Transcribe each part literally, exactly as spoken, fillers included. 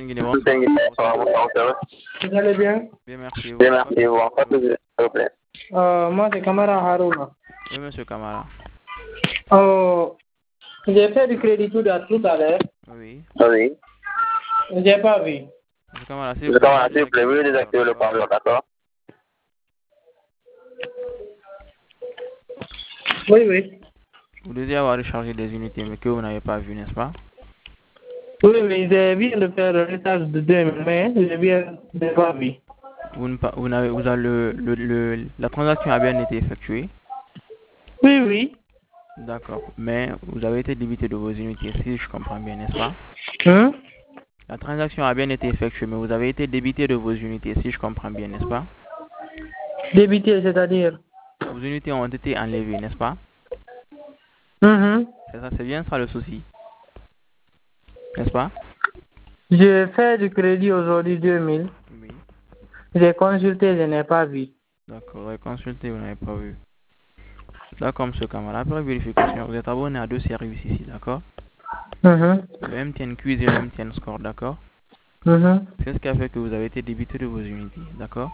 Guinée, bonsoir. Vous allez bien? Bien, merci. Bien, merci. Vous en faites, s'il vous plaît. Euh, moi, c'est Kamara Haruna. Oui, monsieur Kamara. Euh, j'ai fait du crédit tout à, tout à l'heure. Oui. Oui. J'ai pas vu. Monsieur Kamara, s'il Vous vous plaît. avez s'il vous plaît, veuillez désactiver le parleur, d'accord? Oui, oui. Vous devez avoir rechargé des unités, mais que vous n'avez pas vu, n'est-ce pas? Oui, oui, j'ai bien de faire le recharge de deux mille, mais j'ai bien de pas vu. Vous, ne, pas- vous, n'avez, vous avez le, le, le, la transaction a bien été effectuée. Oui, oui. D'accord. Mais vous avez été débité de vos unités, si je comprends bien, n'est-ce pas? Hein? La transaction a bien été effectuée, mais vous avez été débité de vos unités, si je comprends bien, n'est-ce pas? Débité, c'est-à-dire? Vos unités ont été enlevées, n'est-ce pas? Mhm. C'est ça, c'est bien ça le souci. N'est-ce pas? J'ai fait du crédit aujourd'hui deux mille. Oui. J'ai consulté, je n'ai pas vu. D'accord, vous avez consulté, vous n'avez pas vu. D'accord, monsieur Kamara. Après vérification, vous êtes abonné à deux services ici, d'accord? Mhm. Le M T N Quiz et le M T N Score, d'accord? Mhm. C'est ce qui a fait que vous avez été débité de vos unités, d'accord?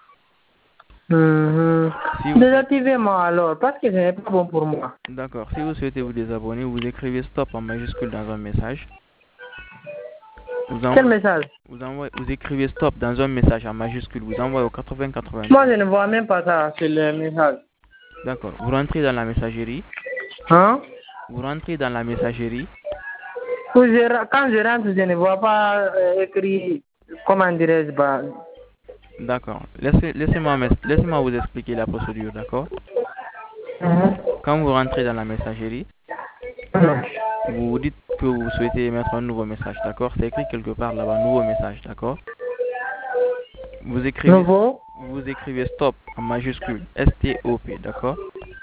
Mhm. Si vous... Désactivez-moi alors, parce que ce n'est pas bon pour moi. D'accord, si vous souhaitez vous désabonner, vous écrivez stop en majuscule dans un message. Vous Quel envoyez, message? vous, envoyez, vous écrivez stop dans un message en majuscule, vous envoyez au quatre-vingts quatre-vingts. Moi, je ne vois même pas ça sur le message. D'accord, vous rentrez dans la messagerie. Hein? Vous rentrez dans la messagerie. Quand je, quand je rentre, je ne vois pas euh, écrit, comment dirais-je, bah. D'accord, Laissez, laissez-moi laissez-moi vous expliquer la procédure, d'accord? Mhm. Quand vous rentrez dans la messagerie, Mhm. vous vous dites que vous souhaitez mettre un nouveau message, d'accord? C'est écrit quelque part là-bas, nouveau message, d'accord? Vous écrivez, Nouveau? vous écrivez stop en majuscule, S T O P, d'accord?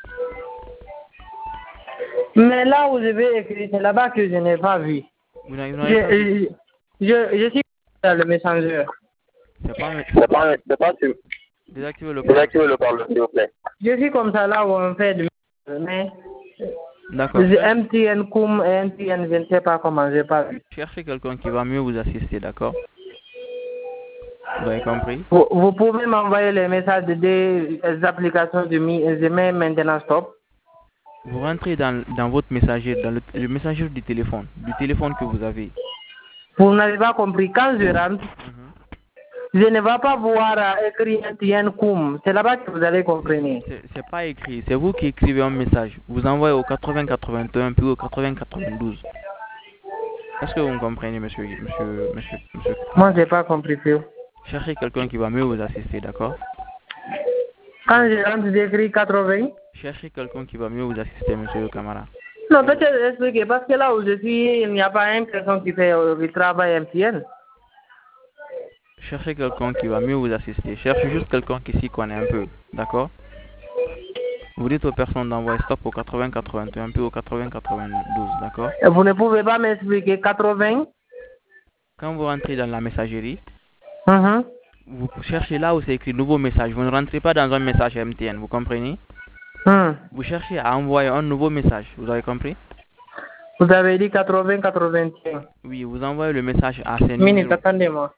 Mais là où je vais écrire, c'est là-bas que je n'ai pas vu. Vous n'avez Je, pas vu. je, je, je suis dans le messenger. C'est pas, C'est pas, c'est pas sûr. désactivez le parleur. Désactivez le parleur, s'il vous plaît. Je suis comme ça là où on fait du mais D'accord. M T N, Koum et M T N, je ne sais pas comment, je n'ai pas vu. Cherchez quelqu'un qui va mieux vous assister, d'accord? Vous avez compris? Vous, vous pouvez m'envoyer les messages des applications de mi, je mets maintenant stop. Vous rentrez dans, dans votre messager, dans le, le messager du téléphone, du téléphone que vous avez. Vous n'avez pas compris. Quand je rentre, Mm-hmm. je ne vais pas voir euh, écrit M T N Koum. C'est là-bas que vous allez comprendre. C'est pas écrit, c'est vous qui écrivez un message. Vous envoyez au quatre-vingts quatre-vingt-un puis au quatre-vingts quatre-vingt-douze. Est-ce que vous me comprenez, monsieur, monsieur, monsieur, monsieur? Moi, je n'ai pas compris. Phil. Cherchez quelqu'un qui va mieux vous assister, d'accord? Quand je rentre, j'écris quatre-vingts. Cherchez quelqu'un qui va mieux vous assister, monsieur Kamara. Non, peut-être expliquer, parce que là où je suis, il n'y a pas une personne qui fait euh, le travail M T N. Cherchez quelqu'un qui va mieux vous assister. Cherchez juste quelqu'un qui s'y connaît un peu, d'accord? Vous dites aux personnes d'envoyer stop au quatre-vingts quatre-vingt-un puis au quatre-vingts quatre-vingt-douze, d'accord? Vous ne pouvez pas m'expliquer quatre-vingts. Quand vous rentrez dans la messagerie, Mm-hmm. vous cherchez là où c'est écrit nouveau message. Vous ne rentrez pas dans un message M T N, vous comprenez? Mm. Vous cherchez à envoyer un nouveau message, vous avez compris? Vous avez dit quatre-vingts quatre-vingt-un. Oui, vous envoyez le message à ces Minute, numéros. attendez-moi.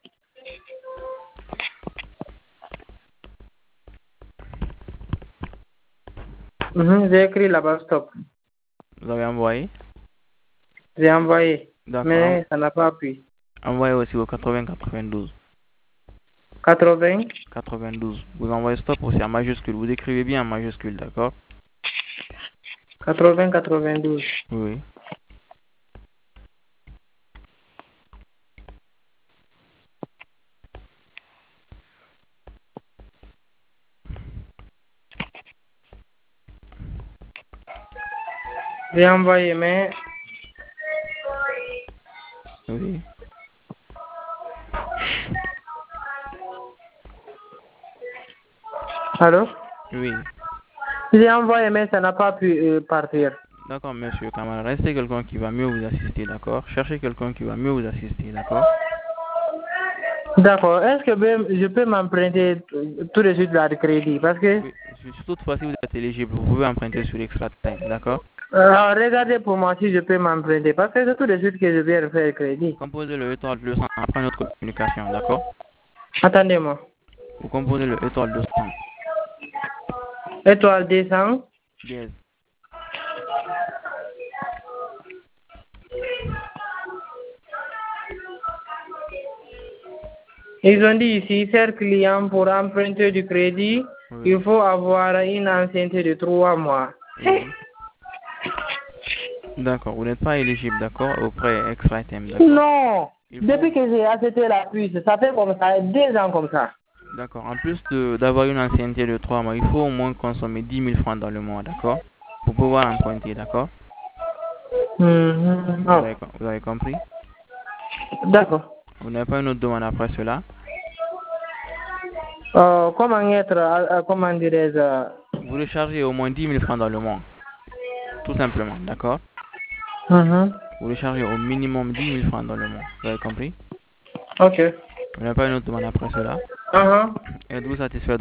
Mm-hmm. J'ai écrit là-bas stop. Vous avez envoyé? J'ai envoyé. D'accord. Mais ça n'a pas appuyé. Envoyez aussi au quatre-vingts quatre-vingt-douze. quatre-vingts quatre-vingt-douze. Vous envoyez stop aussi en majuscule. Vous écrivez bien en majuscule, d'accord? quatre-vingts quatre-vingt-douze. Oui. J'ai envoyé, mais... Oui. Allô? Oui. J'ai envoyé, mais ça n'a pas pu euh, partir. D'accord, monsieur Kamara. Restez quelqu'un qui va mieux vous assister, d'accord? Cherchez quelqu'un qui va mieux vous assister, d'accord? D'accord. Est-ce que ben, je peux m'emprunter tout de suite là de crédit? Parce que... Oui. Si toutefois, si vous êtes éligible, vous pouvez emprunter sur l'extra time, d'accord? Euh, regardez pour moi si je peux m'emprunter, parce que c'est tout de suite que je viens de faire le crédit. Composez le étoile deux cents après notre communication, d'accord? Attendez-moi. Vous composez le étoile deux cents. Étoile deux cents. Dièse. Ils ont dit ici, cher client, pour emprunter du crédit, Oui. il faut avoir une ancienneté de trois mois. Oui. D'accord, vous n'êtes pas éligible, d'accord, au prêt extra thème, d'accord? Non. Il faut- Depuis que j'ai acheté la puce, ça fait comme ça, deux ans comme ça. D'accord, en plus de- d'avoir une ancienneté de trois mois, il faut au moins consommer dix mille francs dans le mois, d'accord? Pour pouvoir emprunter, d'accord? Mhm. Vous, Oh. avez, vous avez compris? D'accord. Vous n'avez pas une autre demande après cela? Euh, comment être, euh, euh, comment dirais-je, euh, Vous rechargez au moins dix mille francs dans le mois, tout simplement, d'accord? mhm. Vous rechargez au minimum dix mille francs dans le mois, vous avez compris? Ok. Vous n'avez pas une autre demande après cela? Uh-huh. Êtes-vous satisfait